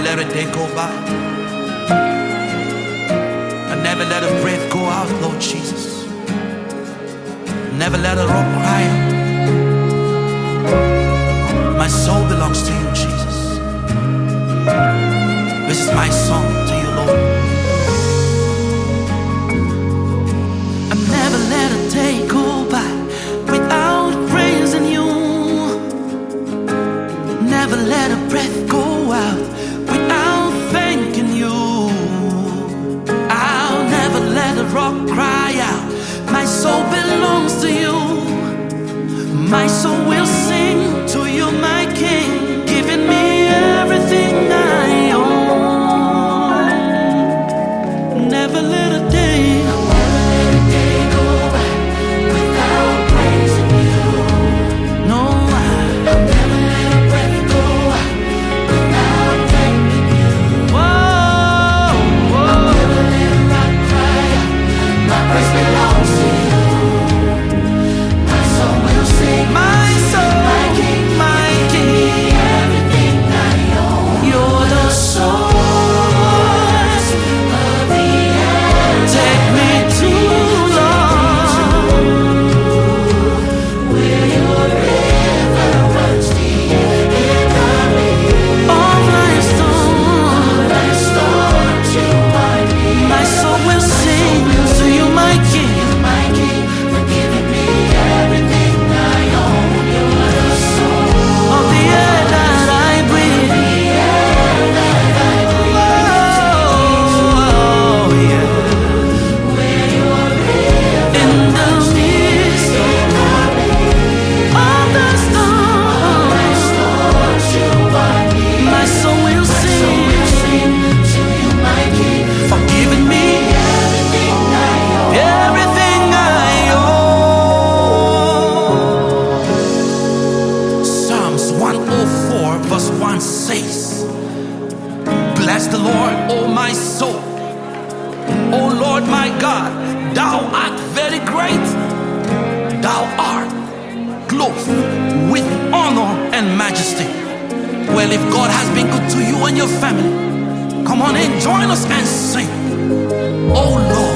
let a day go by. I never let a breath go out, Lord Jesus. Never let a rock cry out. My soul belongs to you, Jesus. This is my song to you, Lord. I never let a day go by without praising you. Never let a breath go out without thanking you. I'll never let a rock cry out. My soul belongs to you. My soul will sing to you, my King, giving me everything I own. Never let a day go by without praising you. No, I'll never let a breath go out without thanking you. Whoa, whoa. I'll never let a rock cry out. My praise belongs to you. My soul will sing. My soul, my King, everything I own. You're the source of the end. Take me to Lord, where your river runs deep in the middle of life's storms. You are near. My soul will sing to you, my King, for giving me everything I own. You're the source of the air that I breathe. Oh, yeah. Where your river in the midst of the storms, you are near. My soul will sing to you, my King, for giving me everything I own. Everything I own. Psalms 104 verse 1 says, bless the Lord, O my soul. O Lord my God, thou art very great. Thou art clothed with honor and majesty. Well, if God has been good to you and your family, come on and join us and sing. Oh Lord.